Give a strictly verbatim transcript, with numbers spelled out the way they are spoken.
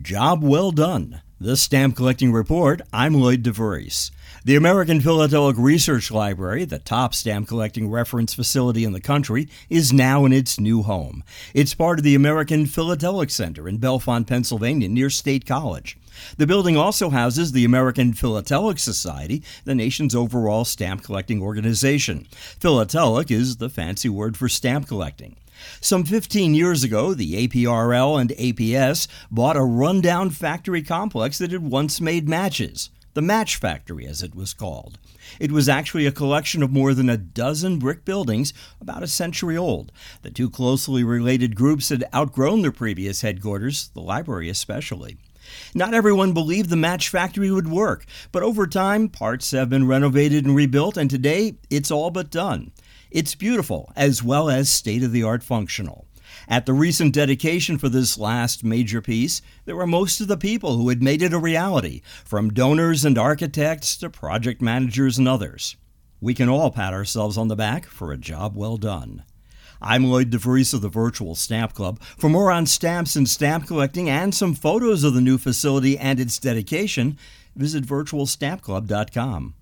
Job well done. The Stamp Collecting Report, I'm Lloyd DeVries. The American Philatelic Research Library, the top stamp collecting reference facility in the country, is now in its new home. It's part of the American Philatelic Center in Bellefonte, Pennsylvania, near State College. The building also houses the American Philatelic Society, the nation's overall stamp collecting organization. Philatelic is the fancy word for stamp collecting. Some fifteen years ago, the A P R L and A P S bought a rundown factory complex that had once made matches. The Match Factory, as it was called. It was actually a collection of more than a dozen brick buildings, about a century old. The two closely related groups had outgrown their previous headquarters, the library especially. Not everyone believed the Match Factory would work, but over time, parts have been renovated and rebuilt, and today, it's all but done. It's beautiful, as well as state-of-the-art functional. At the recent dedication for this last major piece, there were most of the people who had made it a reality, from donors and architects to project managers and others. We can all pat ourselves on the back for a job well done. I'm Lloyd DeVries of the Virtual Stamp Club. For more on stamps and stamp collecting and some photos of the new facility and its dedication, visit virtual stamp club dot com.